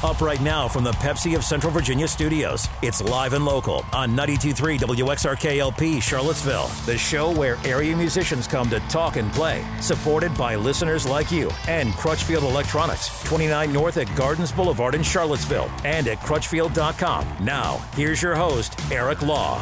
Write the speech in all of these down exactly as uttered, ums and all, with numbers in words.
Up right now from the Pepsi of Central Virginia studios. It's Live and Local on ninety-two point three W X R K L P Charlottesville. The show where area musicians come to talk and play. Supported by listeners like you and Crutchfield Electronics. twenty-nine North at Gardens Boulevard in Charlottesville and at crutchfield dot com. Now, here's your host, Eric Law.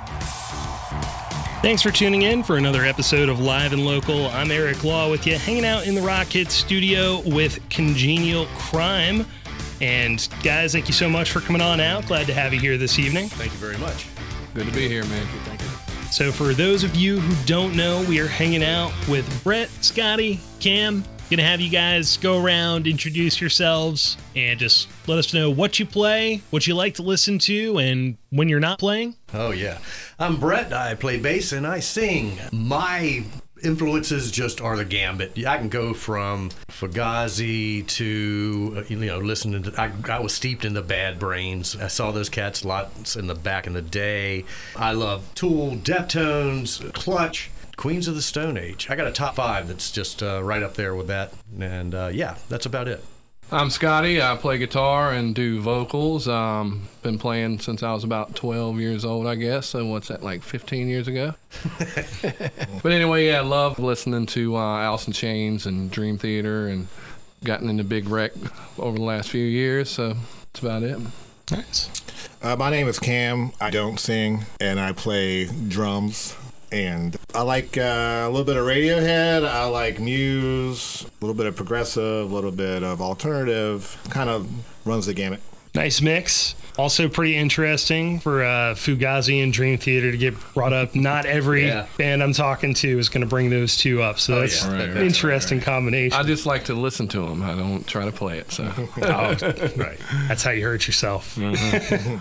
Thanks for tuning in for another episode of Live and Local. I'm Eric Law with you, hanging out in the Rock Hits studio with Congenial Crime. And guys, thank you so much for coming on out. Glad to have you here this evening. Thank you very much. Good to be here, man. Thank you. So for those of you who don't know, we are hanging out with Brett, Scotty, Cam. Gonna have you guys go around, introduce yourselves, and just let us know what you play, what you like to listen to, and when you're not playing. Oh, yeah. I'm Brett. I play bass and I sing. My influences just are the gambit. I can go from Fugazi to, you know, listening to, I, I was steeped in the Bad Brains. I saw those cats lots in the back in the day. I love Tool, Deftones, Clutch, Queens of the Stone Age. I got a top five that's just uh, right up there with that. And uh, yeah, that's about it. I'm Scotty. I play guitar and do vocals. Um, been playing since I was about twelve years old, I guess. So what's that, like fifteen years ago? But anyway, yeah, I love listening to uh, Alice in Chains and Dream Theater, and gotten into Big Wreck over the last few years. So that's about it. Nice. Uh, my name is Cam. I don't sing, and I play drums. And I like uh, a little bit of Radiohead, I like Muse, a little bit of progressive, a little bit of alternative, kind of runs the gamut. Nice mix. Also pretty interesting for uh, Fugazi and Dream Theater to get brought up. Not every yeah. band I'm talking to is going to bring those two up, so oh, that's yeah. an right, right, interesting right, right. combination. I just like to listen to them. I don't try to play it. So, oh, right. That's how you hurt yourself. Mm-hmm.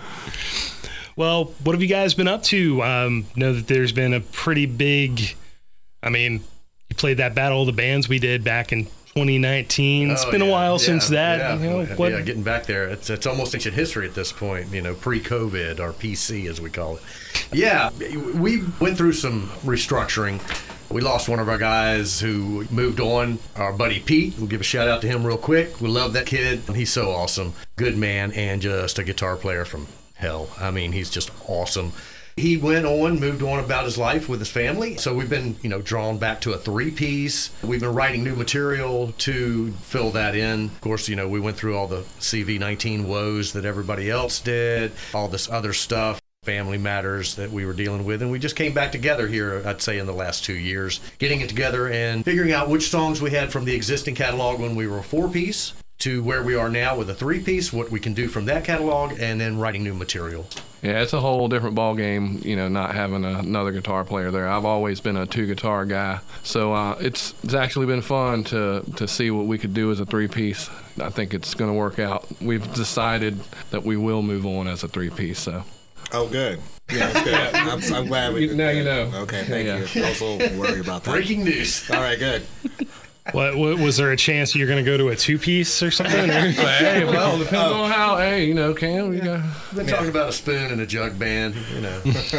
Well, what have you guys been up to? Um, know that there's been a pretty big, I mean, you played that Battle of the Bands we did back in twenty nineteen. It's oh, been yeah. a while yeah. since that. Yeah. You know, what? yeah, getting back there. It's it's almost ancient history at this point, you know, pre-COVID, or P C as we call it. Yeah, we went through some restructuring. We lost one of our guys who moved on, our buddy Pete. We'll give a shout out to him real quick. We love that kid. He's so awesome. Good man, and just a guitar player from hell. I mean, he's just awesome. He went on, moved on about his life with his family. So we've been, you know, drawn back to a three-piece. We've been writing new material to fill that in. Of course, you know, we went through all the C V nineteen woes that everybody else did, all this other stuff, family matters that we were dealing with. And we just came back together here, I'd say, in the last two years, getting it together and figuring out which songs we had from the existing catalog when we were a four-piece to where we are now with a three-piece, what we can do from that catalog, and then writing new material. Yeah, it's a whole different ball game, you know, not having a, another guitar player there. I've always been a two-guitar guy, so uh, it's it's actually been fun to, to see what we could do as a three-piece. I think it's going to work out. We've decided that we will move on as a three-piece, so. Oh, good. Yeah, that's good. I'm, I'm glad we did Now that. you know. Okay, thank Yeah. you. I was a little worried about that. Breaking news. All right, good. What, what was there a chance you're going to go to a two-piece or something? Or? Hey, well, depends on how, hey, you know, Cam, you got. We've been talking about a spoon and a jug band, you know.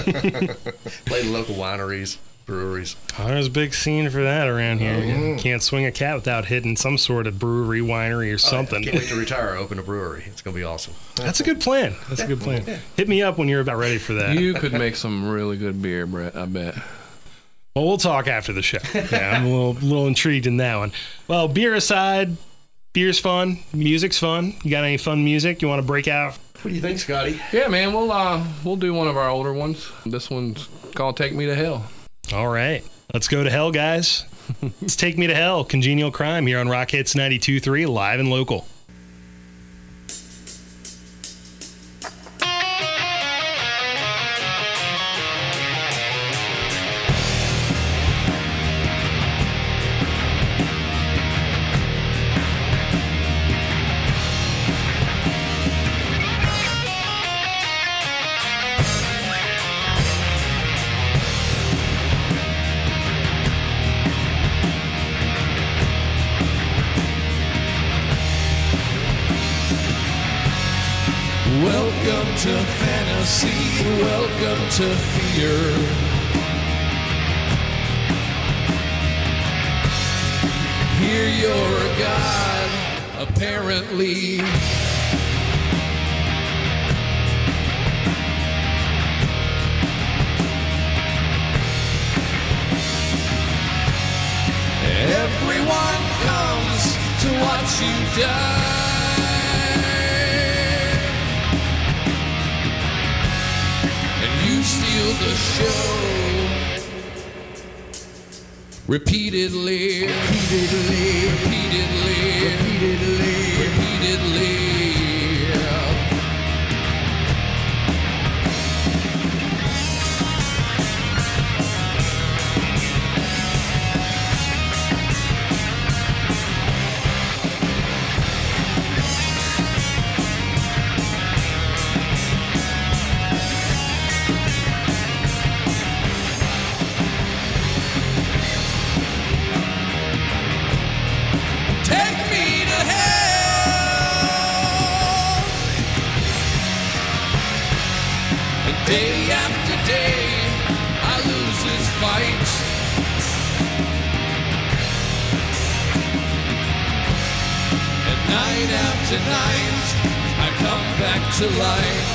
Play the local wineries, breweries. Oh, there's a big scene for that around here. Oh, yeah. You can't swing a cat without hitting some sort of brewery, winery, or something. Oh, yeah. Can't wait to retire or open a brewery. It's going to be awesome. That's a good plan. That's a good plan. Yeah. Hit me up when you're about ready for that. You could make some really good beer, Brett, I bet. Well, we'll talk after the show. Yeah, I'm a little, little intrigued in that one. Well, beer aside, beer's fun. Music's fun. You got any fun music you want to break out? What do you think, Scotty? Yeah, man, we'll uh, we'll do one of our older ones. This one's called "Take Me to Hell." All right, let's go to hell, guys. Let's Take Me to Hell. Congenial Crime here on Rock Hits ninety-two point three, live and local. Welcome to fantasy, welcome to fear. Here you're a god, apparently. watch you die, and you steal the show repeatedly, repeatedly, repeatedly, repeatedly, repeatedly. Day after day, I lose this fight. And night after night, I come back to life.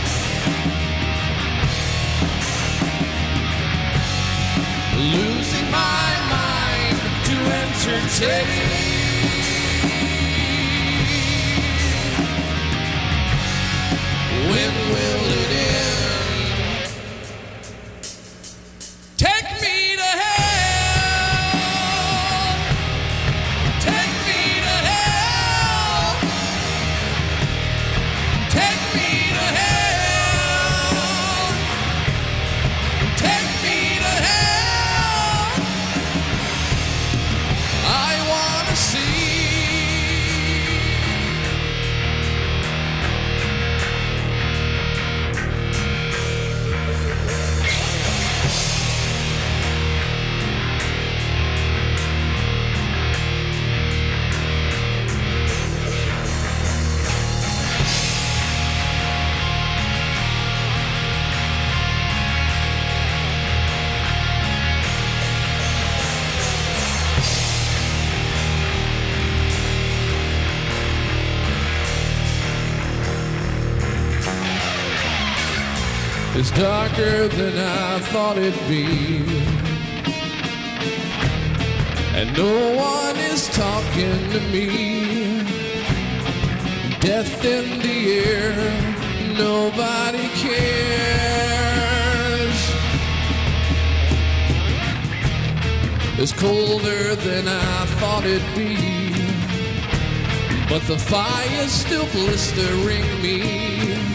Losing my mind to entertain. When will it end? It's darker than I thought it'd be, and no one is talking to me. Death in the air, nobody cares. It's colder than I thought it'd be, but the fire's still blistering me.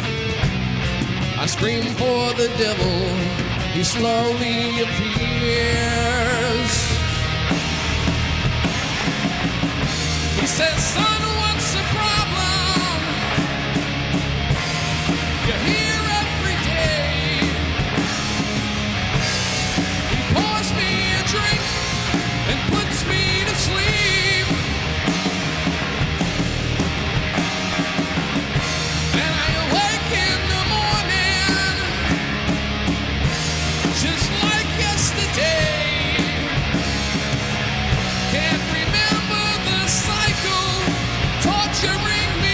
I scream for the devil, he slowly appears. He says, son, what's the problem? You're here every day. He pours me a drink and puts me to sleep. And I awake in the morning just like yesterday. Can't remember the cycle torturing me.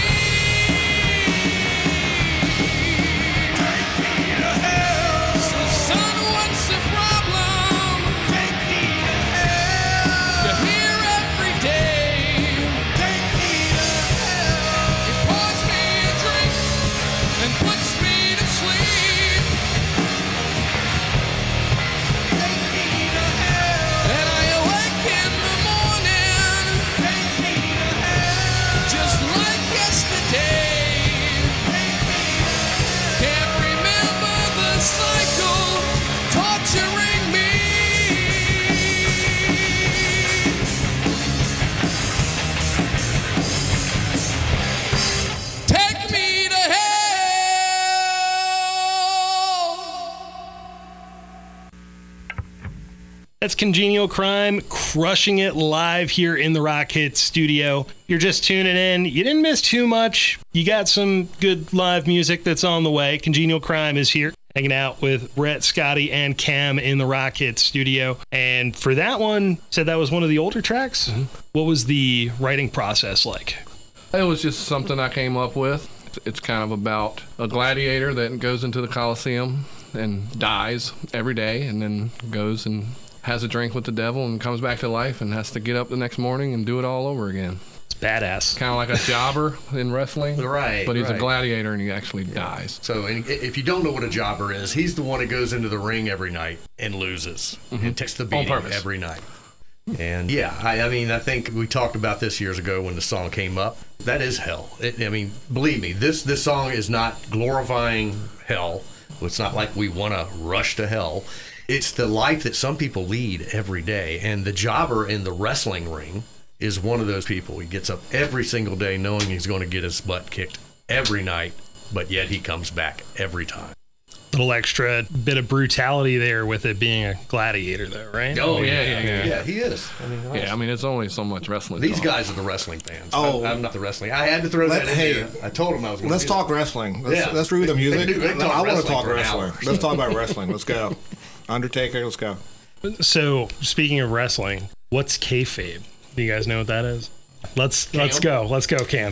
Take me to hell. So son, what's the problem? Take me to hell. You're here every day. Take me to hell. He pours me a drink and puts me to sleep. Take me to hell. And I awake in the morning. Take me to hell. Just like yesterday. Take me to hell. Can't remember the cycle torturing me. Take me to hell. That's Congenial Crime, crushing it live here in the Rock Hits studio. You're just tuning in. You didn't miss too much. You got some good live music that's on the way. Congenial Crime is here, hanging out with Brett, Scotty, and Cam in the Rock Hits studio. And for that one, said that was one of the older tracks. Mm-hmm. What was the writing process like? It was just something I came up with. It's kind of about a gladiator that goes into the Coliseum and dies every day, and then goes and has a drink with the devil and comes back to life and has to get up the next morning and do it all over again. It's badass. Kind of like a jobber in wrestling. Right, But he's right. a gladiator and he actually dies. So and if you don't know what a jobber is, he's the one that goes into the ring every night and loses and takes the beating purpose. every night. And yeah, I, I mean, I think we talked about this years ago when the song came up. That is hell. It, I mean, believe me, this this song is not glorifying hell. It's not like we want to rush to hell. It's the life that some people lead every day. And the jobber in the wrestling ring is one of those people. He gets up every single day knowing he's going to get his butt kicked every night, but yet he comes back every time. Little extra bit of brutality there with it being a gladiator, though, right? Oh, yeah, yeah, yeah. Yeah, he is. I mean, Yeah, I mean, it's only so much wrestling. these talk. guys are the wrestling fans. Oh. I'm, I'm not the wrestling. I had to throw Let- that in hey, there. I told him I was going to Let's talk wrestling. Let's, Yeah. let's read the music. They can do- they can talk I want to wrestling talk for an wrestling. hour. Let's talk about wrestling. Let's go. Undertaker, let's go. So, speaking of wrestling, what's kayfabe? Do you guys know what that is? Let's let's go. Let's go, Cam.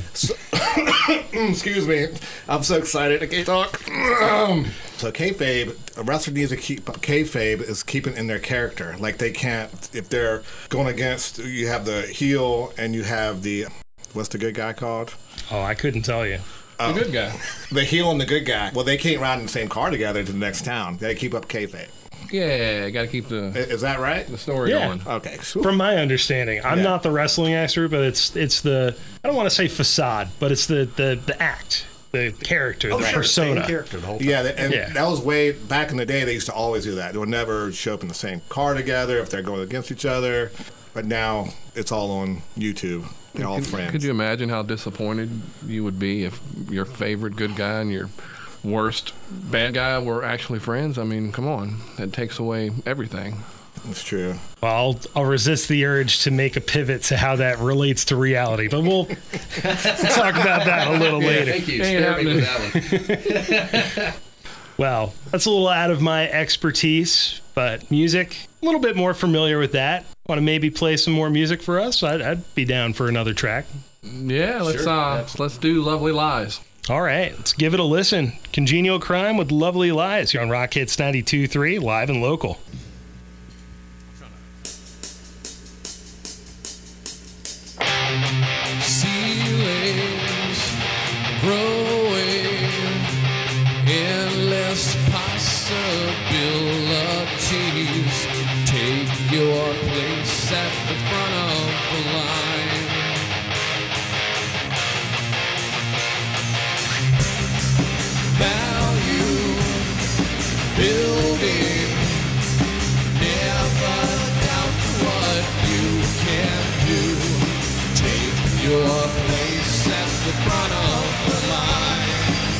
Excuse me. I'm so excited to talk. So kayfabe, a wrestler needs to keep kayfabe is keeping in their character. Like they can't if they're going against. You have the heel and you have the what's the good guy called? Oh, I couldn't tell you. The good guy. The heel and the good guy. Well, they can't ride in the same car together to the next town. They keep up kayfabe. Yeah, got to keep the, I- Is that right? the story Yeah. going. Okay. From my understanding, I'm Yeah. not the wrestling expert, but it's it's the I don't want to say facade, but it's the the, the act, the character, Oh, the sure, same persona. character the whole time. Yeah, th- and Yeah. that was way back in the day. They used to always do that. They would never show up in the same car together if they're going against each other. But now it's all on YouTube. They're all friends. Could you imagine how disappointed you would be if your favorite good guy and your worst bad guy were actually friends? I mean, come on. That takes away everything. It's true. Well, I'll, I'll resist the urge to make a pivot to how that relates to reality, but we'll talk about that a little later. Thank you. Ain't Spare me with that one. Well, that's a little out of my expertise, but music, a little bit more familiar with that. Want to maybe play some more music for us? I'd, I'd be down for another track. Yeah, let's Sure, uh, absolutely. let's do Lovely Lies. All right, let's give it a listen. Congenial Crime with Lovely Lies. You're on Rock Hits ninety-two point three, live and local. Ceilings growing, endless possibilities. Take your place at the front of the line. Value building, never doubt what you can do. Take your place at the front of the line.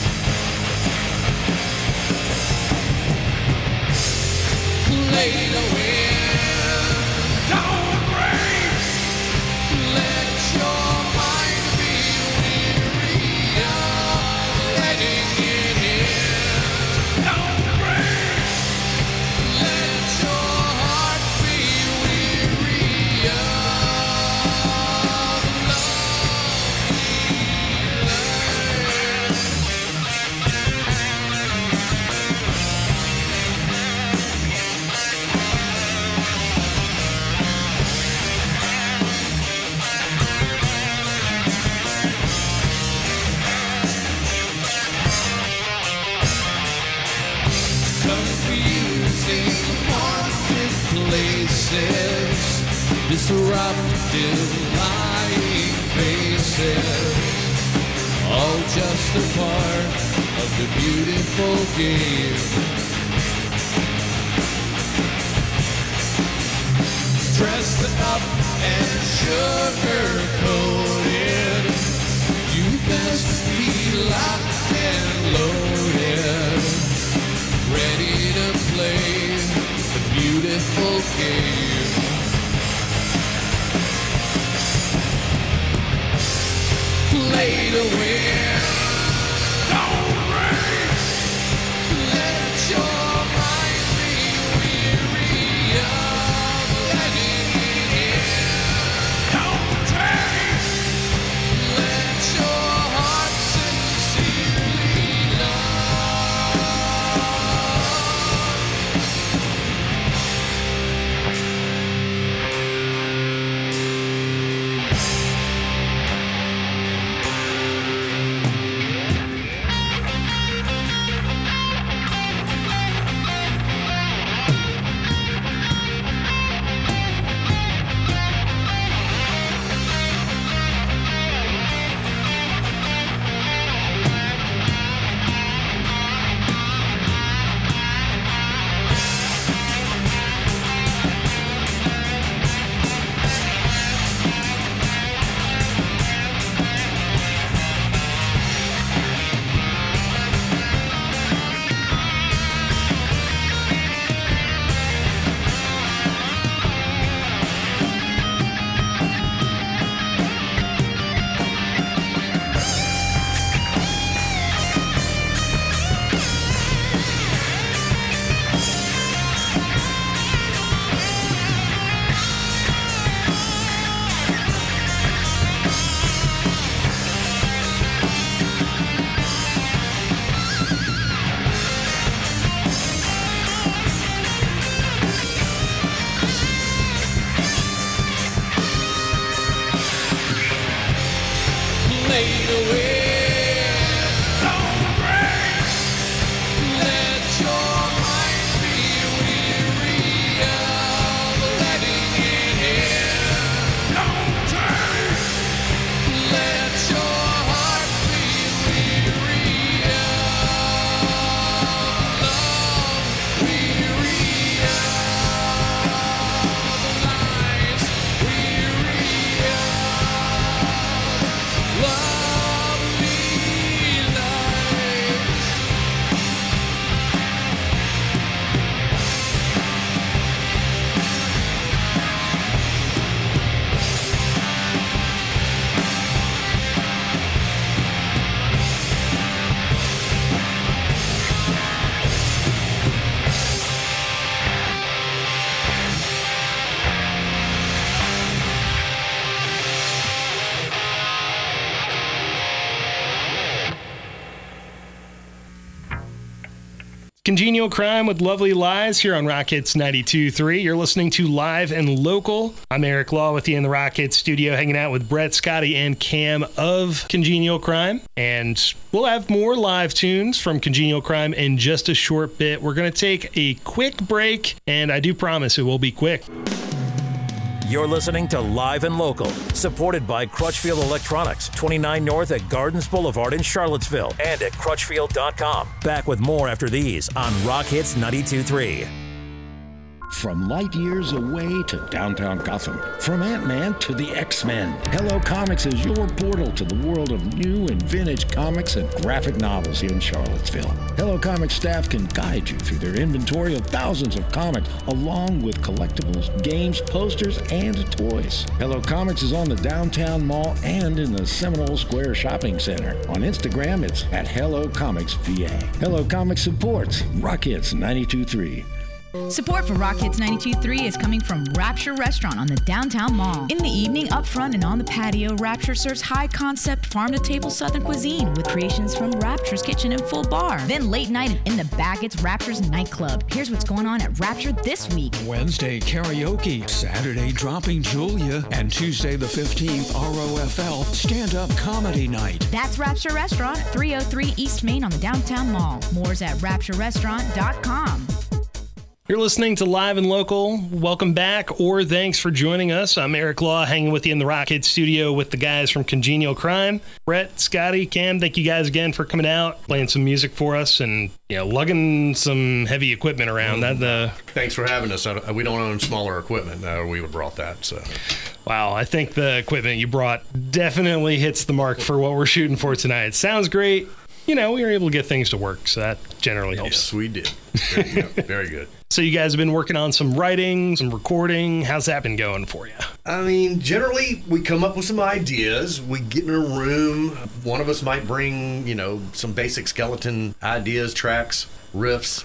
Play to win, don't break. Let your mind be weary of letting it in. Don't break. Let your heart be weary of confusing, haunted places, disruptive, lying faces, all just a part of the beautiful game. Dressed up and sugar-coated, you best be locked and loaded, ready to play the beautiful game. Play to win, don't break. Let your mind be weary of letting it in. Don't take. Let your heart sincerely love. laid away. Don't break. Let your mind be weary of letting it in. Don't turn. Let your heart be weary of love, weary of lies, weary of lovely lies. Congenial Crime with Lovely Lies here on Rock Hits ninety-two point three. You're listening to Live and Local. I'm Eric Law with you in the Rock Hits studio, hanging out with Brett, Scotty, and Cam of Congenial Crime. And we'll have more live tunes from Congenial Crime in just a short bit. We're going to take a quick break, and I do promise it will be quick. You're listening to Live and Local, supported by Crutchfield Electronics, twenty-nine North at Gardens Boulevard in Charlottesville, and at crutchfield dot com. Back with more after these on Rock Hits ninety-two point three. From light years away to downtown Gotham, from Ant-Man to the X-Men, Hello Comics is your portal to the world of new and vintage comics and graphic novels here in Charlottesville. Hello Comics staff can guide you through their inventory of thousands of comics, along with collectibles, games, posters, and toys. Hello Comics is on the downtown mall and in the Seminole Square Shopping Center. On Instagram, it's at Hello Comics V A. Hello Comics supports Rock Hits ninety-two point three. Support for Rock Hits ninety-two point three is coming from Rapture Restaurant on the downtown mall. In the evening, up front and on the patio, Rapture serves high-concept, farm-to-table Southern cuisine with creations from Rapture's kitchen and full bar. Then late night in the back, it's Rapture's nightclub. Here's what's going on at Rapture this week. Wednesday, karaoke. Saturday, Dropping Julia. And Tuesday the fifteenth, R O F L, stand-up comedy night. That's Rapture Restaurant, three oh three East Main on the downtown mall. More's at rapture restaurant dot com. You're listening to Live and Local. Welcome back, or thanks for joining us. I'm Eric Law, hanging with you in the Rock Hits studio with the guys from Congenial Crime. Brett, Scotty, Cam, thank you guys again for coming out, playing some music for us, and you know, lugging some heavy equipment around. That uh, Thanks for having us. I- We don't own smaller equipment. Uh, we would have brought that. So, Wow, I think the equipment you brought definitely hits the mark for what we're shooting for tonight. Sounds great. You know, we were able to get things to work, so that generally helps. yes, we did. Very good. Very good. So you guys have been working on some writing, some recording. How's that been going for you? I mean, generally, we come up with some ideas. We get in a room. One of us might bring, you know, some basic skeleton ideas, tracks, riffs.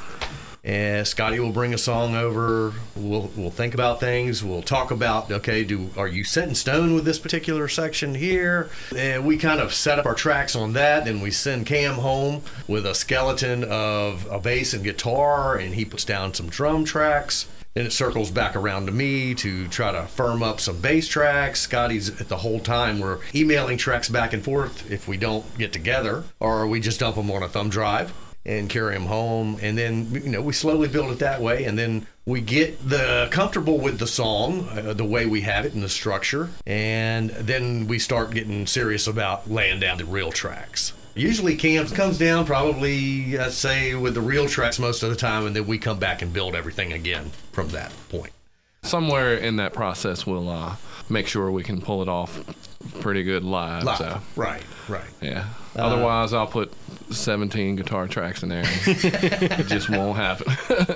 And Scotty will bring a song over. We'll we'll think about things. We'll talk about, okay, do are you set in stone with this particular section here? And we kind of set up our tracks on that. Then we send Cam home with a skeleton of a bass and guitar, and he puts down some drum tracks. Then it circles back around to me to try to firm up some bass tracks. Scotty's at the whole time we're emailing tracks back and forth if we don't get together, or we just dump them on a thumb drive and carry them home. And then, you know, we slowly build it that way. And then we get the comfortable with the song, uh, the way we have it in the structure. And then we start getting serious about laying down the real tracks. Usually Cam comes down probably, I'd say, with the real tracks most of the time, and then we come back and build everything again from that point. Somewhere in that process, we'll uh, make sure we can pull it off pretty good live. Live. So. Right, right. Yeah. Uh, Otherwise, I'll put seventeen guitar tracks in there. And it just won't happen.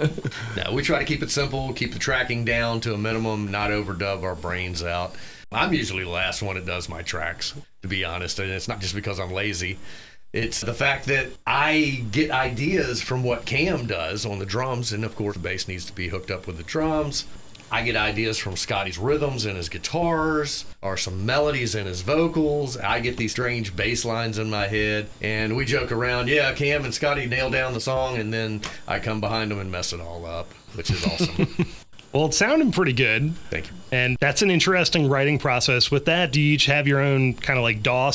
No, we try to keep it simple, keep the tracking down to a minimum, not overdub our brains out. I'm usually the last one that does my tracks, to be honest, and it's not just because I'm lazy. It's the fact that I get ideas from what Cam does on the drums, and of course the bass needs to be hooked up with the drums. I get ideas from Scotty's rhythms and his guitars, or some melodies in his vocals. I get these strange bass lines in my head, and we joke around, yeah, Cam and Scotty nail down the song, and then I come behind them and mess it all up, which is awesome. Well, it's sounding pretty good. Thank you. And that's an interesting writing process. With that, do you each have your own kind of like D A W setup?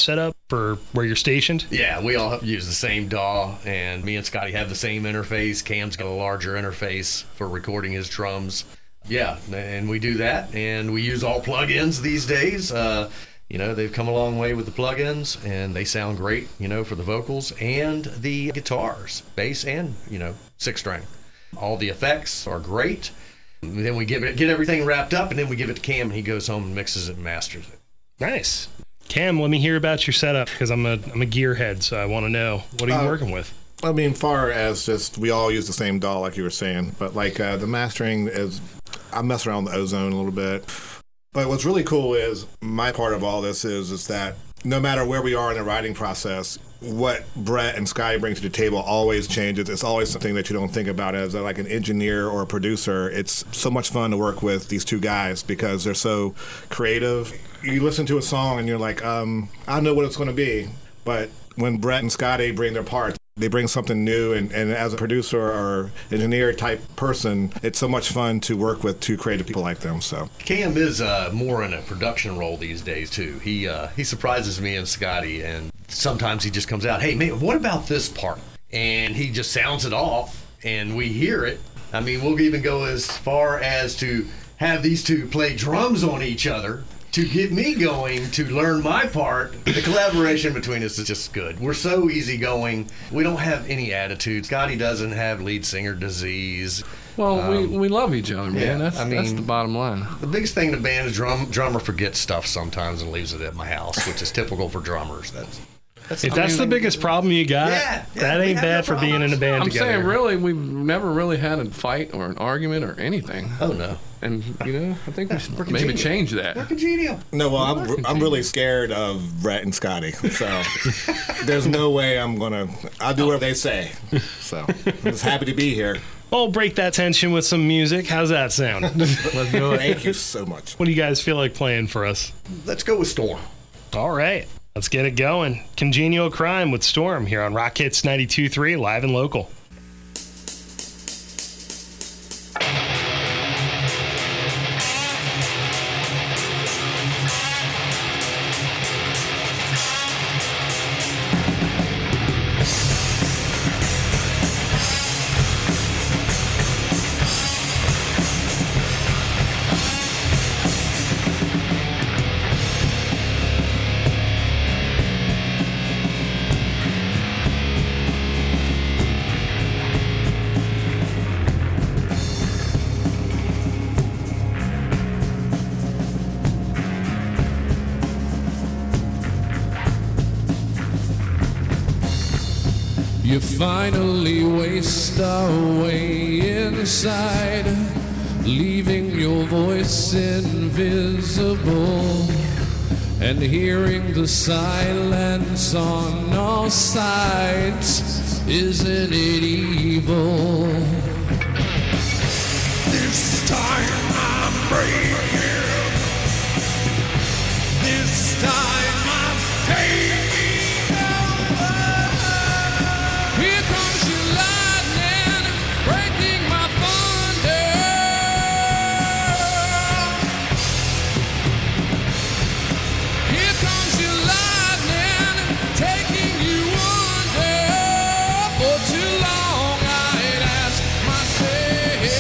for where you're stationed? Yeah, we all use the same D A W, and me and Scotty have the same interface. Cam's got a larger interface for recording his drums. Yeah, and we do that, and we use all plugins these days. Uh, you know, they've come a long way with the plugins, and they sound great, you know, for the vocals and the guitars, bass and, you know, six string. All the effects are great. And then we give it, get everything wrapped up, and then we give it to Cam, and he goes home and mixes it and masters it. Nice. Cam, let me hear about your setup, because I'm a I'm a gearhead, so I want to know, what are you Uh, working with? I mean, far as just, we all use the same D A W, like you were saying, but like uh, the mastering is, I mess around with Ozone a little bit. But what's really cool is, my part of all this is, is that no matter where we are in the writing process, what Brett and Scotty bring to the table always changes. It's always something that you don't think about as a, like an engineer or a producer. It's so much fun to work with these two guys because they're so creative. You listen to a song and you're like, um, I know what it's going to be. But when Brett and Scotty bring their parts, they bring something new, and, and as a producer or engineer type person, it's so much fun to work with two creative people like them. So Cam is uh, more in a production role these days too. He uh, he surprises me and Scotty, and sometimes he just comes out, hey man, what about this part? And he just sounds it off, and we hear it. I mean, we'll even go as far as to have these two play drums on each other to get me going to learn my part. The collaboration between us is just good. We're so easygoing. We don't have any attitude. Scotty doesn't have lead singer disease. Well, Um, we, we love each other, man. yeah, that's, I that's mean- the bottom line. The biggest thing in the band is drum drummer forgets stuff sometimes and leaves it at my house, which is typical for drummers. That's that's If that's the biggest problem you got, Yeah, yeah, that we ain't have no bad for being in a band I'm together. saying, really, we've never really had a fight or an argument or anything. Oh no. And, you know, I think we should We're maybe congenial. change that. We're congenial. no, well, I'm I'm really scared of Brett and Scotty. So there's no way I'm gonna. I'll do whatever they say. So I'm just happy to be here. I'll break that tension with some music. How's that sound? Let's do it. Thank you so much. What do you guys feel like playing for us? Let's go with Storm. All right, let's get it going. Congenial Crime with Storm here on Rock Hits ninety-two point three, live and local. You finally waste away inside, leaving your voice invisible, and hearing the silence on all sides. Isn't it evil? This time I'm breaking. This time I'm taking. Here comes your lightning, breaking my thunder. Here comes your lightning, taking you under. For too long I'd asked myself,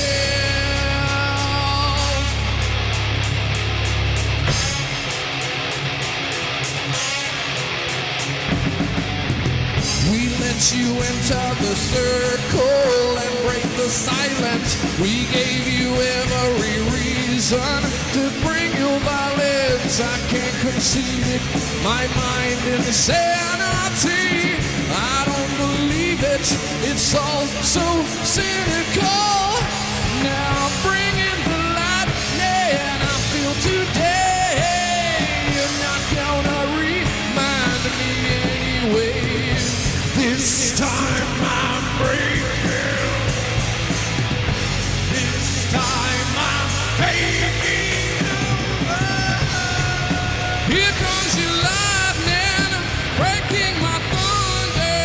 we let you enter the circle and break the silence. We gave you every reason to bring your violence. I can't conceive it, my mind insanity. I don't believe it, it's all so cynical. Now I'm bringing the lightning I feel today. You're not gonna remind me anyway. This time I'm breaking. This time I'm taking over. Here comes your lightning, breaking my thunder.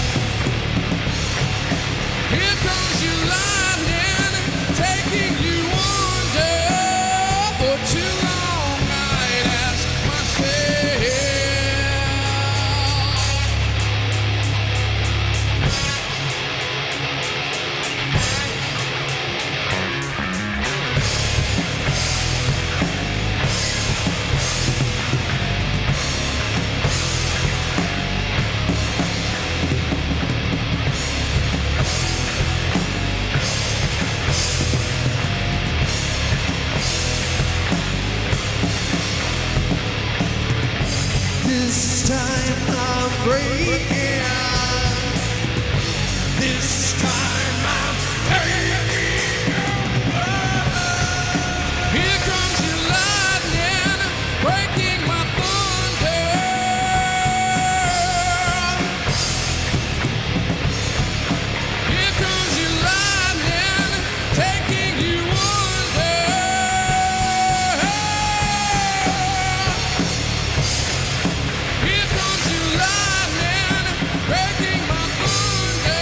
Here comes your lightning, taking you This time I'm breaking. This time I'm breaking. Here comes your lightning, breaking my thunder. Here comes your lightning, taking you under. Here comes your lightning, breaking my thunder.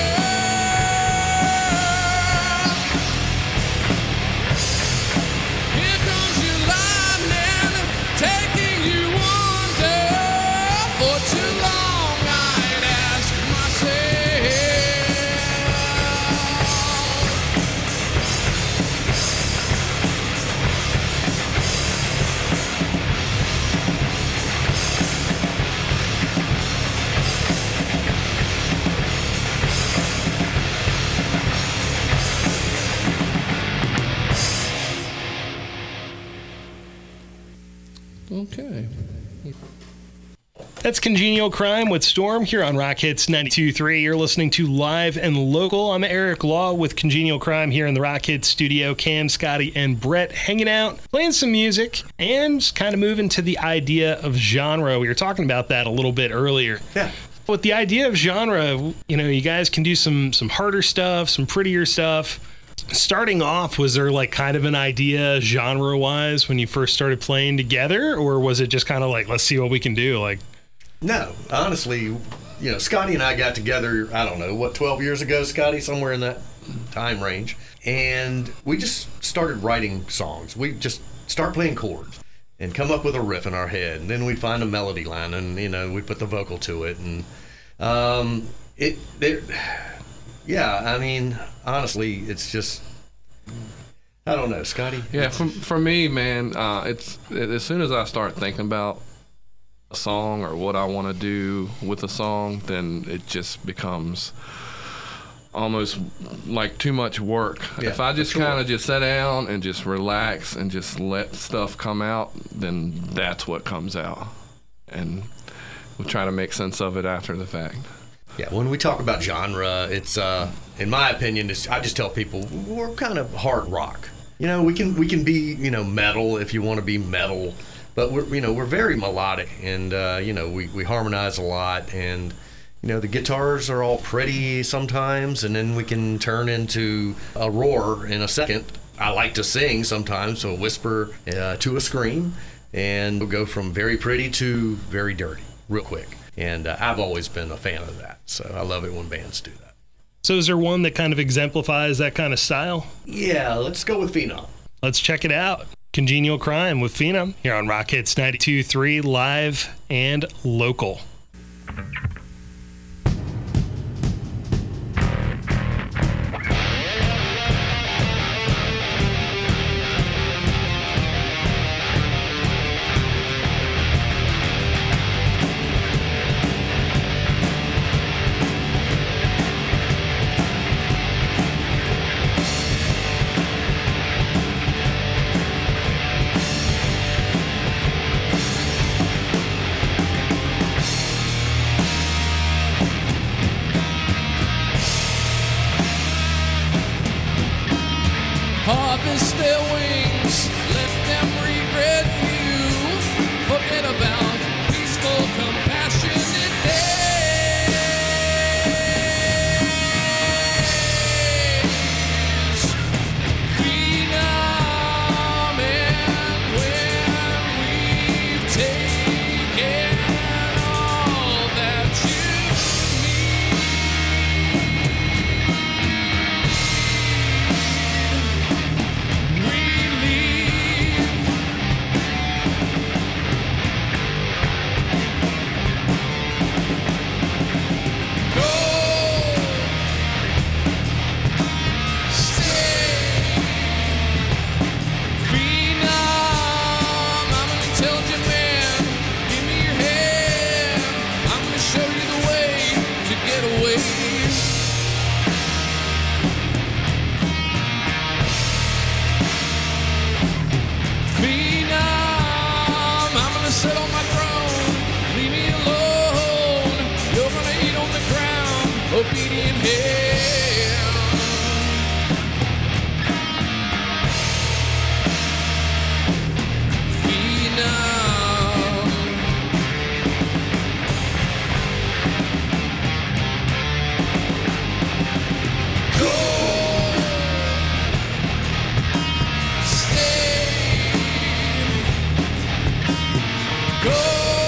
Here comes your lightning, taking you under. For too long I'd ask myself, Okay. That's Congenial Crime with Storm here on Rock Hits ninety-two point three. You're listening to Live and Local. I'm Eric Law with Congenial Crime here in the Rock Hits studio. Cam, Scotty, and Brett hanging out, playing some music, and kind of moving to the idea of genre. We were talking about that a little bit earlier. Yeah. With the idea of genre, you know, you guys can do some some harder stuff, some prettier stuff. Starting off, was there like kind of an idea genre-wise when you first started playing together, or was it just kind of like, let's see what we can do? Like, No, honestly, you know, Scotty and I got together, I don't know, what, twelve years ago, Scotty, somewhere in that time range. And we just started writing songs. We just start playing chords and come up with a riff in our head. And then we'd find a melody line and, you know, we'd put the vocal to it. And um, it, it, yeah, I mean, honestly, it's just, I don't know, Scotty? Yeah, for, for me, man, uh, it's as soon as I start thinking about a song or what I want to do with a song, then it just becomes almost like too much work. Yeah, if I just for sure. kind of just sit down and just relax and just let stuff come out, then that's what comes out. And we'll try to make sense of it after the fact. Yeah, when we talk about genre, it's, uh, in my opinion, it's, I just tell people we're kind of hard rock. You know, we can we can be, you know, metal if you want to be metal, but we're, you know, we're very melodic, and uh, you know, we, we harmonize a lot, and you know, the guitars are all pretty sometimes, and then we can turn into a roar in a second. I like to sing sometimes, so a whisper uh, to a scream, and we'll go from very pretty to very dirty real quick. And uh, I've always been a fan of that, so I love it when bands do that. so is there one that kind of exemplifies that kind of style? Yeah, let's go with Phenom. Let's check it out. Congenial Crime with Phenom here on Rock Hits ninety-two point three, live and local. Harvest their wings, let them regret you. Forget about peaceful, compassionate days. Phenom, and when we've taken all that you sit on my throne, leave me a beating hell. Phenom. Go. Stay. Go.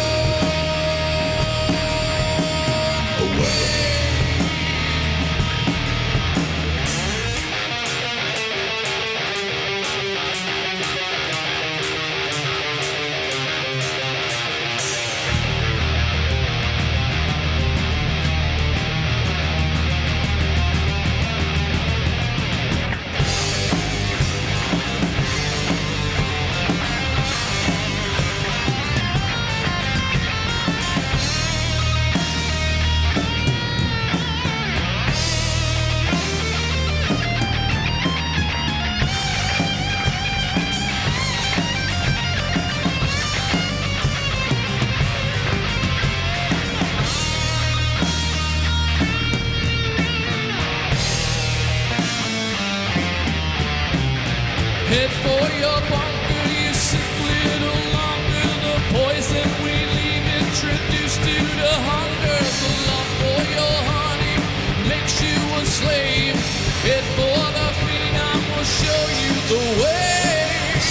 Head for your bunker, you sick little longer. The poison we leave introduced to the hunger. The love for your honey makes you a slave. Head for the phenom, will show you the way.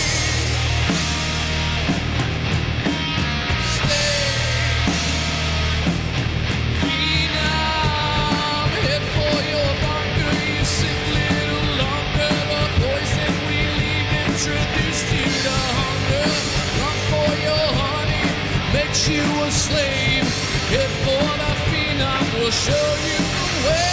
Stay. Phenom, head for your bunker, you sick little longer. The poison we introduced you to hunger. Run for your honey, makes you a slave. Head for the phenom, will show you the way.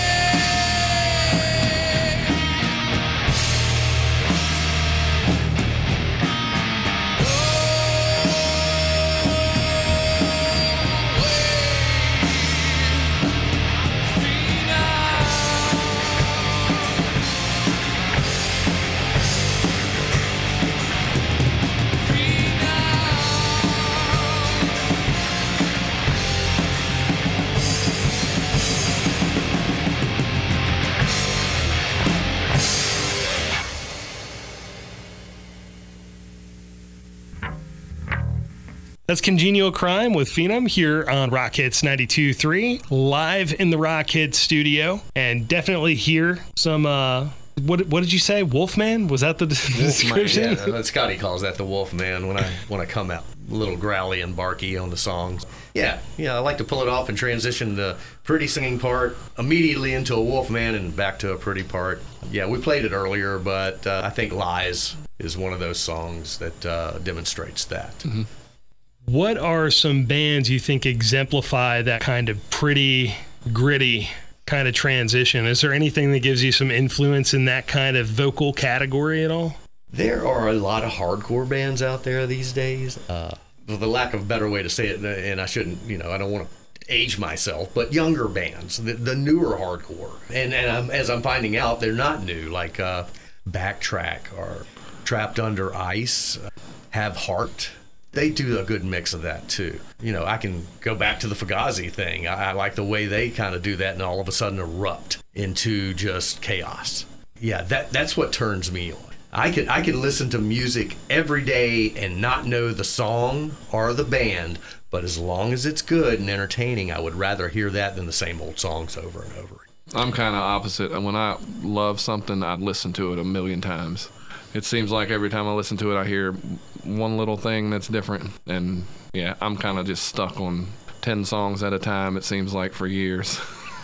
That's Congenial Crime with Phenom here on Rock Hits ninety-two point three, live in the Rock Hits studio. And definitely hear some, uh, what what did you say? Wolfman? Was that the description? Wolfman, yeah. Scotty calls that the Wolfman when I when I come out. A little growly and barky on the songs. Yeah, yeah, I like to pull it off and transition the pretty singing part immediately into a Wolfman and back to a pretty part. Yeah, we played it earlier, but uh, I think Lies is one of those songs that uh, demonstrates that. Mm-hmm. What are some bands you think exemplify that kind of pretty, gritty kind of transition? Is there anything that gives you some influence in that kind of vocal category at all? There are a lot of hardcore bands out there these days. Uh, for the lack of a better way to say it, and I shouldn't, you know, I don't want to age myself, but younger bands, the, the newer hardcore. And, and I'm, as I'm finding out, they're not new, like uh, Backtrack or Trapped Under Ice, uh, Have Heart. They do a good mix of that too. You know, I can go back to the Fugazi thing. I, I like the way they kind of do that and all of a sudden erupt into just chaos. Yeah, that that's what turns me on. I can I can listen to music every day and not know the song or the band, but as long as it's good and entertaining, I would rather hear that than the same old songs over and over. I'm kind of opposite. When I love something, I'd listen to it a million times. It seems like every time I listen to it, I hear one little thing that's different. And yeah, I'm kind of just stuck on ten songs at a time, it seems like, for years.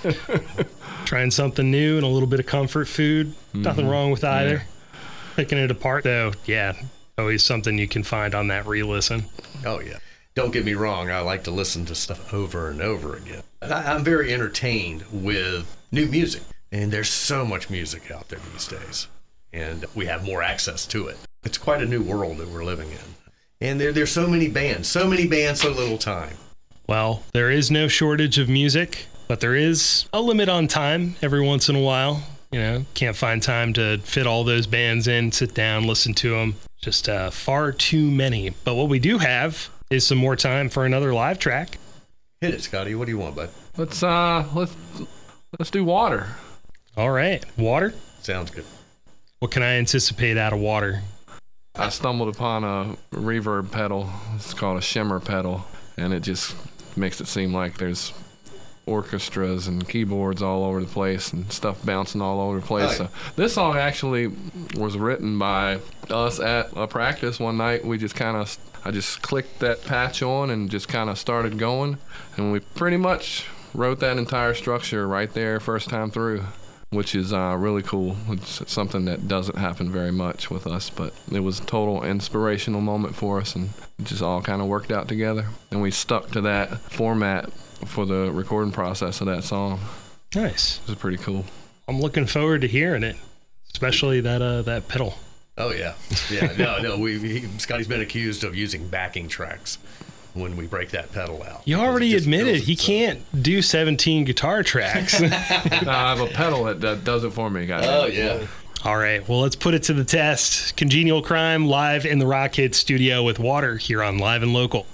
Trying something new and a little bit of comfort food. Mm-hmm. Nothing wrong with either. Yeah. Picking it apart, though, yeah, always something you can find on that re-listen. Oh, yeah. Don't get me wrong, I like to listen to stuff over and over again. I, I'm very entertained with new music, and there's so much music out there these days. And we have more access to it. It's quite a new world that we're living in. And there, there's so many bands, so many bands, so little time. Well, there is no shortage of music, but there is a limit on time every once in a while. You know, can't find time to fit all those bands in, sit down, listen to them. Just uh, far too many. But what we do have is some more time for another live track. Hit it, Scotty. What do you want, bud? Let's uh, let's let's do Water. All right. Water? Sounds good. What can I anticipate out of Water? I stumbled upon a reverb pedal. It's called a shimmer pedal, and it just makes it seem like there's orchestras and keyboards all over the place and stuff bouncing all over the place. Right. So this song actually was written by us at a practice one night. We just kind of, I just clicked that patch on and just kind of started going, and we pretty much wrote that entire structure right there first time through, which is uh, really cool. It's something that doesn't happen very much with us, but it was a total inspirational moment for us, and it just all kind of worked out together. And we stuck to that format for the recording process of that song. Nice. It was pretty cool. I'm looking forward to hearing it, especially that uh, that pedal. Oh yeah, yeah. No, no. We he, Scotty's been accused of using backing tracks when we break that pedal out. You already It just admitted feels he it's, uh, can't do seventeen guitar tracks. I have a pedal that, that does it for me, guys. Oh yeah. All right, well, let's put it to the test. Congenial Crime live in the Rock Hit studio with Water here on Live and Local.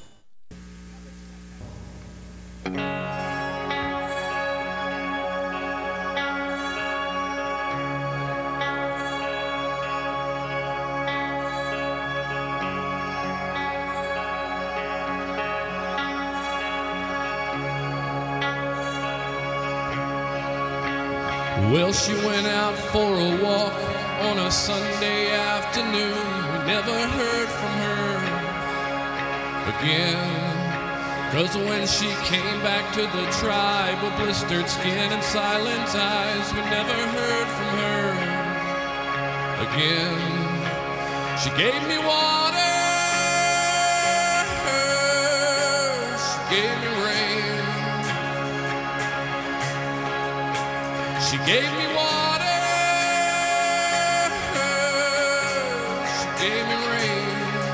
Well, she went out for a walk on a Sunday afternoon. We never heard from her again. Cause when she came back to the tribe with blistered skin and silent eyes, we never heard from her again. She gave me water, she gave me rain. She gave me water, she gave me rain.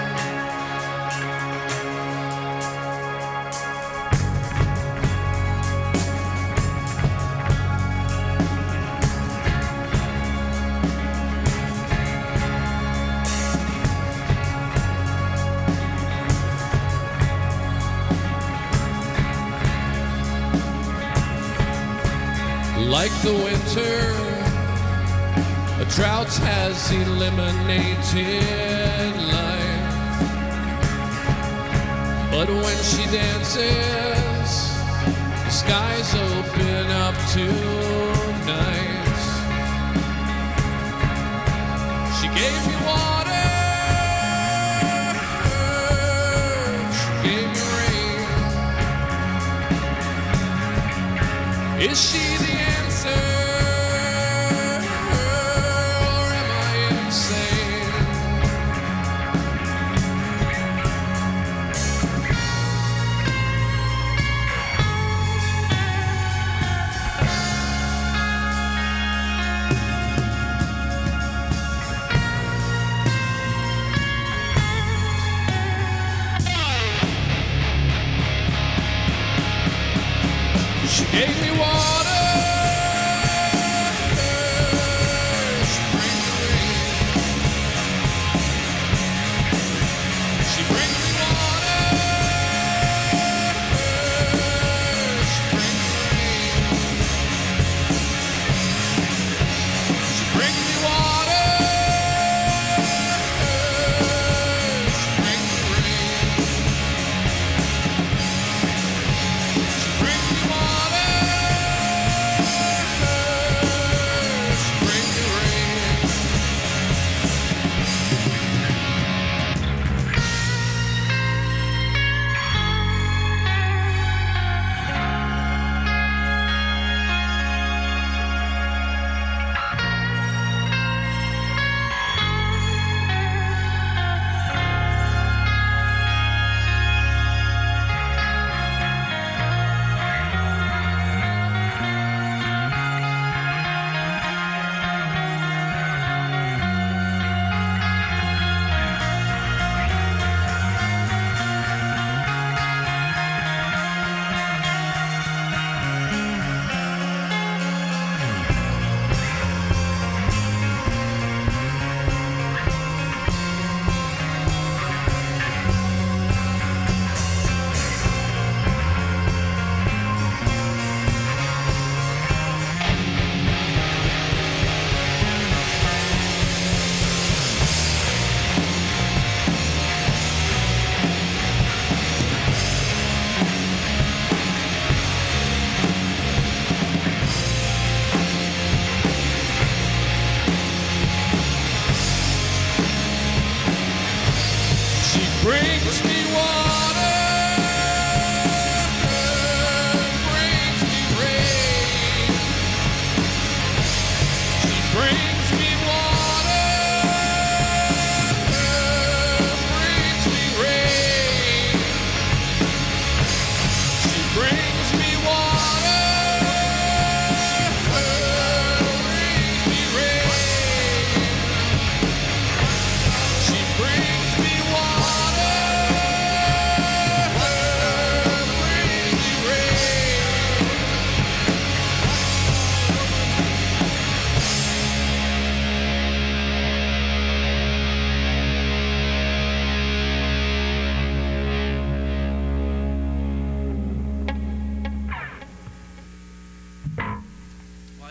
Like the winter, a drought has eliminated life. But when she dances, the skies open up tonight. She gave me water, she gave me rain. Is she the answer? She gave me water. She brings the rain. She brings me water. She brings the rain. She brings me water. She brings the rain. She brings me water.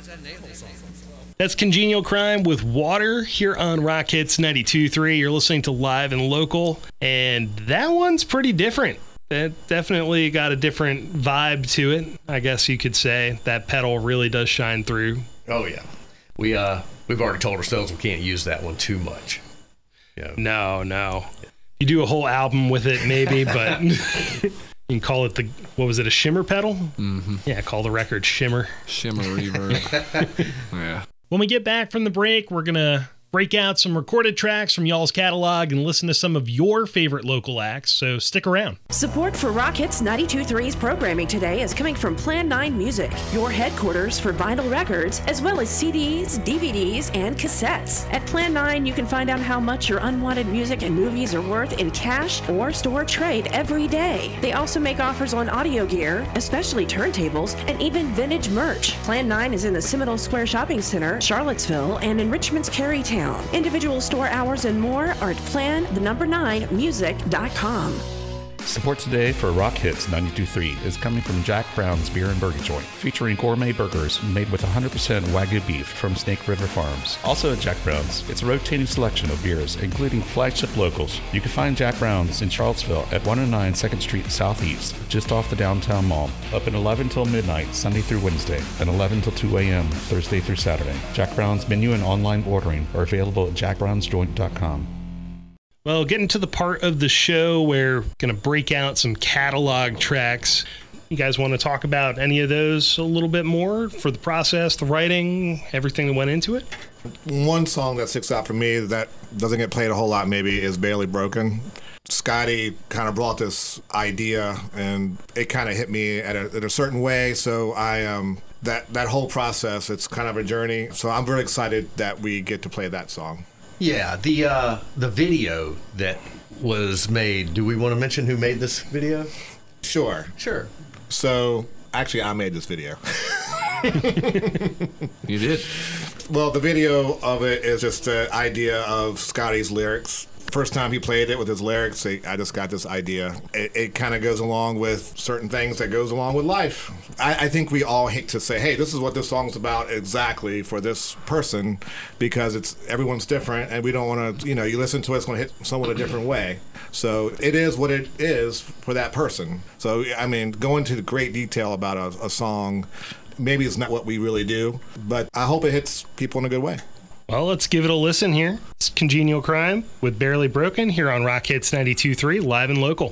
That's Congenial Crime with Water here on Rock Hits ninety-two point three. You're listening to Live and Local, and that one's pretty different. It definitely got a different vibe to it, I guess you could say. That pedal really does shine through. Oh, yeah. We, uh, we've already told ourselves we can't use that one too much. Yeah. No, no. You do a whole album with it, maybe, but you can call it the, what was it, a shimmer pedal? Mm-hmm. Yeah, call the record Shimmer. Shimmer reverb. Yeah. When we get back from the break, we're going to break out some recorded tracks from y'all's catalog and listen to some of your favorite local acts, so stick around. Support for Rock Hits ninety-two point three's programming today is coming from Plan nine Music, your headquarters for vinyl records, as well as C Ds, D V Ds, and cassettes. At Plan nine, you can find out how much your unwanted music and movies are worth in cash or store trade every day. They also make offers on audio gear, especially turntables, and even vintage merch. Plan nine is in the Seminole Square Shopping Center, Charlottesville, and in Richmond's Carytown. Individual store hours and more are at plan the number nine music dot com. Support today for Rock Hits ninety-two point three is coming from Jack Brown's Beer and Burger Joint, featuring gourmet burgers made with one hundred percent Wagyu beef from Snake River Farms. Also at Jack Brown's, it's a rotating selection of beers, including flagship locals. You can find Jack Brown's in Charlottesville at one oh nine second Street Southeast, just off the downtown mall. Open eleven till midnight, Sunday through Wednesday, and eleven till two a.m. Thursday through Saturday. Jack Brown's menu and online ordering are available at jack browns joint dot com. Well, getting to the part of the show where we're going to break out some catalog tracks. You guys want to talk about any of those a little bit more for the process, the writing, everything that went into it? One song that sticks out for me that doesn't get played a whole lot maybe is Barely Broken. Scotty kind of brought this idea and it kind of hit me at a, in a certain way. So I um that, that whole process, it's kind of a journey. So I'm very excited that we get to play that song. Yeah, the uh, the video that was made. Do we want to mention who made this video? Sure. Sure. So, actually, I made this video. You did? Well, the video of it is just the idea of Scotty's lyrics. First time he played it with his lyrics, I just got this idea. It, it kind of goes along with certain things that goes along with life. I, I think we all hate to say, hey, this is what this song's about exactly for this person, because it's everyone's different, and we don't want to, you know, you listen to it, it's going to hit someone a different way. So it is what it is for that person. So, I mean, go into great detail about a, a song, maybe it's not what we really do, but I hope it hits people in a good way. Well, let's give it a listen here. It's Congenial Crime with Barely Broken here on Rock Hits ninety-two point three, live and local.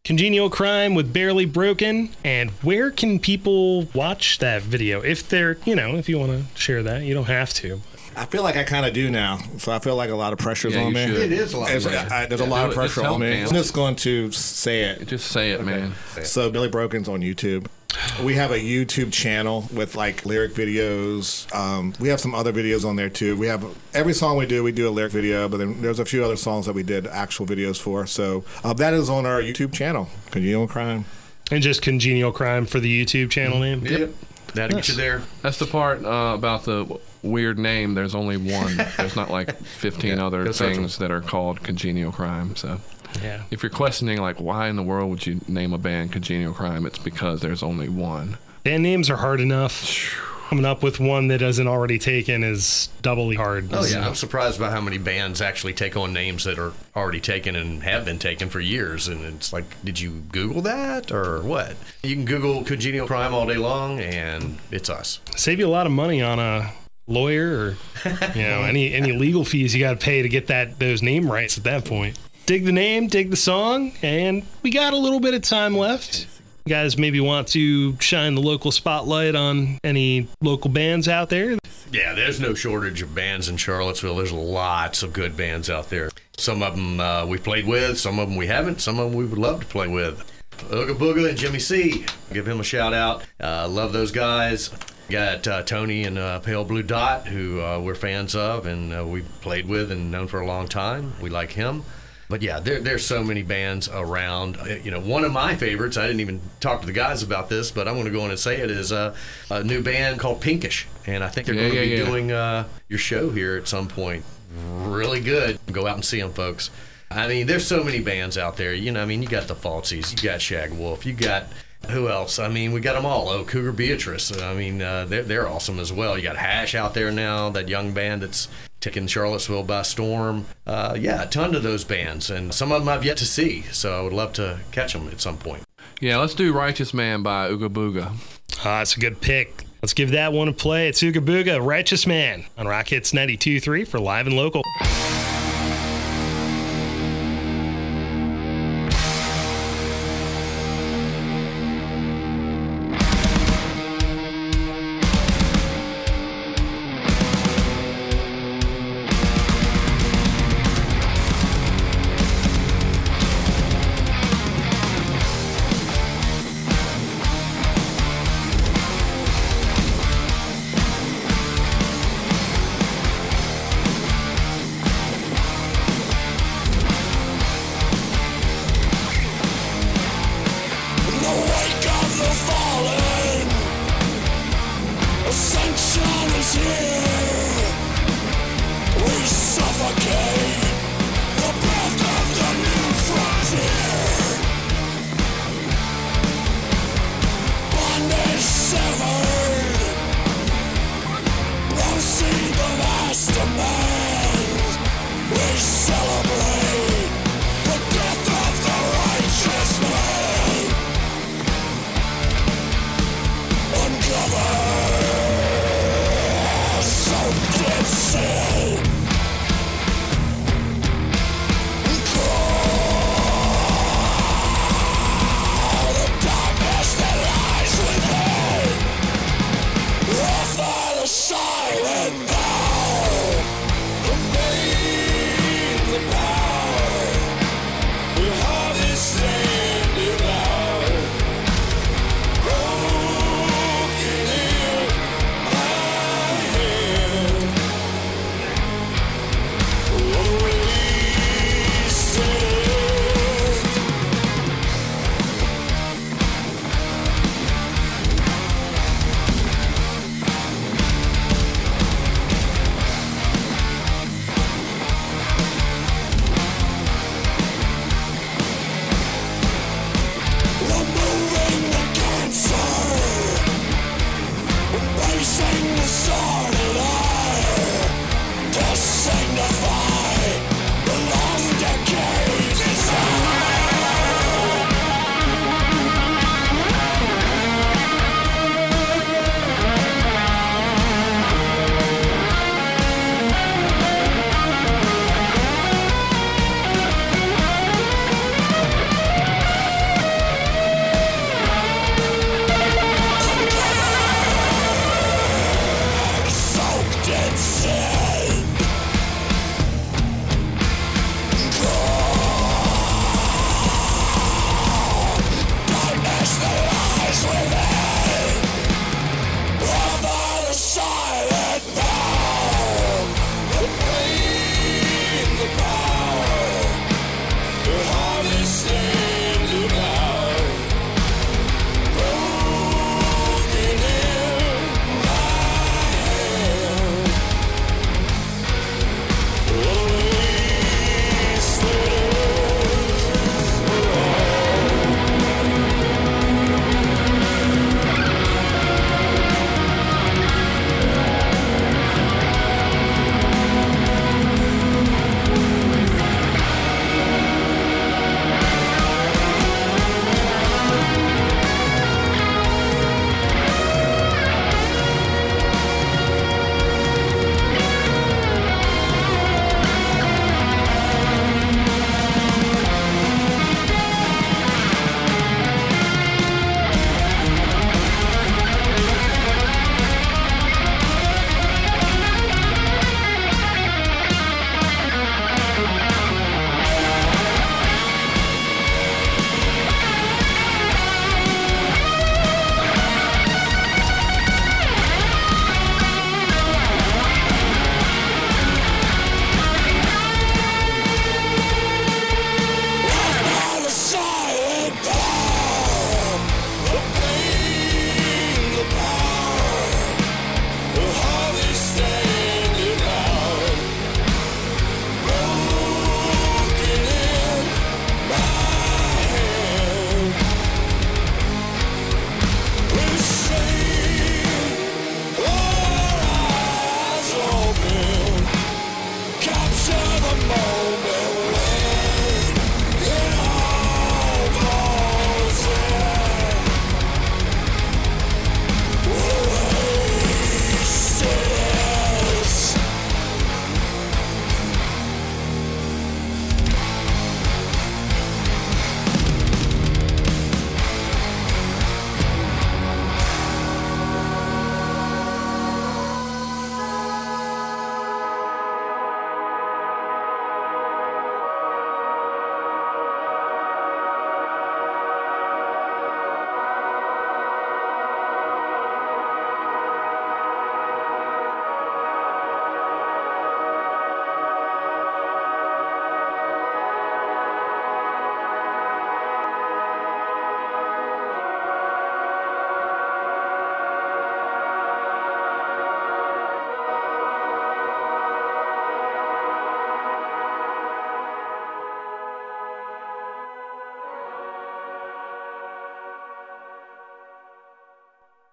Congenial Crime with Barely Broken. And where can people watch that video? If they're, you know, if you want to share that, you don't have to. I feel like I kind of do now, so I feel like a lot of pressure's Yeah, on you me. should. It is a lot of It's- pressure. I- there's a Yeah, lot do of it. pressure Just on me. help, I'm Cam. just going to say it. Just say it, man. So Billy Broken's on YouTube. We have a YouTube channel with like lyric videos. Um, we have some other videos on there too. We have every song we do, we do a lyric video, but then there's a few other songs that we did actual videos for. So uh, that is on our YouTube channel, Congenial Crime. And just Congenial Crime for the YouTube channel name. Yep. That'll get you there. That's the part uh, about the w- weird name. There's only one. There's not like fifteen Yeah, other go search things that are called Congenial Crime. So Yeah. if you're questioning, like, why in the world would you name a band Congenial Crime, it's because there's only one. Band names are hard enough. Coming up with one that isn't already taken is doubly hard. Oh, yeah. I'm surprised by how many bands actually take on names that are already taken and have been taken for years. And it's like, did you Google that or what? You can Google Congenial Crime all day long, and it's us. Save you a lot of money on a lawyer or, you know, any any legal fees you got to pay to get that those name rights at that point. Dig the name, dig the song, and we got a little bit of time left. You guys maybe want to shine the local spotlight on any local bands out there? Yeah, there's no shortage of bands in Charlottesville. There's lots of good bands out there. Some of them uh, we've played with, some of them we haven't, some of them we would love to play with. Ooga Booga and Jimmy C. Give him a shout out. Uh, love those guys. Got uh, Tony and uh, Pale Blue Dot, who uh, we're fans of and uh, we've played with and known for a long time. We like him. But yeah, there, there's so many bands around. Uh, You know, one of my favorites, I didn't even talk to the guys about this, but I'm going to go on and say it, is uh, a new band called Pinkish. And I think they're Yeah, going to yeah, be yeah. doing uh, your show here at some point. Really good. Go out and see them, folks. I mean, there's so many bands out there. You know, I mean, you got the Falsies, you got Shag Wolf, you got... Who else? I mean, we got them all. Oh, Cougar Beatrice. I mean, uh, they're, they're awesome as well. You got Hash out there now, that young band that's taking Charlottesville by storm. Uh, yeah, a ton of those bands, and some of them I've yet to see, so I would love to catch them at some point. Yeah, let's do Righteous Man by Ooga Booga. Ah, that's a good pick. Let's give that one a play. It's Ooga Booga, Righteous Man on Rock Hits ninety-two point three for Live and Local. Righteous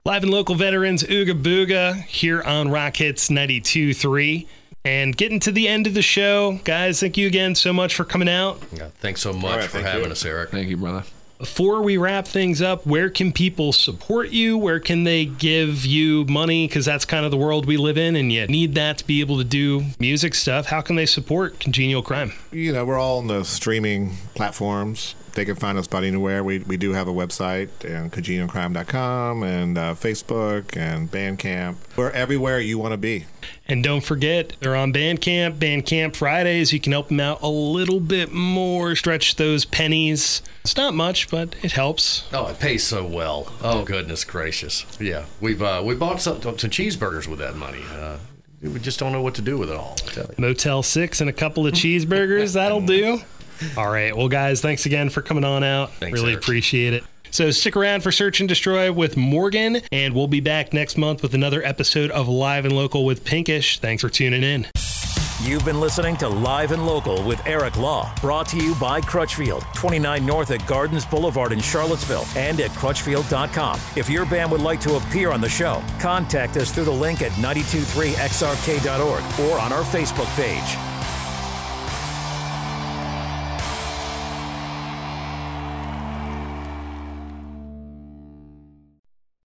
Live and local veterans, Ooga Booga, here on Rock Hits ninety-two point three. And getting to the end of the show, guys, thank you again so much for coming out. Yeah, thanks so much right, for thank having you. us, Eric. Thank you, brother. Before we wrap things up, where can people support you? Where can they give you money? Because that's kind of the world we live in, and you need that to be able to do music stuff. How can they support Congenial Crime? You know, we're all on the streaming platforms. They can find us about anywhere. We we do have a website, and congenial crime dot com, and uh, Facebook, and Bandcamp. We're everywhere you want to be. And don't forget, they're on Bandcamp, Bandcamp Fridays. You can help them out a little bit more, stretch those pennies. It's not much, but it helps. Oh, it pays so well. Oh, goodness gracious. Yeah, we've uh, we bought some, some cheeseburgers with that money. Uh, we just don't know what to do with it all. I tell you. Motel six and a couple of cheeseburgers, that'll do. All right. Well, guys, thanks again for coming on out. Thanks, really Eric. appreciate it. So stick around for Search and Destroy with Morgan, and we'll be back next month with another episode of Live and Local with Pinkish. Thanks for tuning in. You've been listening to Live and Local with Eric Law, brought to you by Crutchfield, twenty-nine North at Gardens Boulevard in Charlottesville, and at crutchfield dot com. If your band would like to appear on the show, contact us through the link at nine two three X R K dot org or on our Facebook page.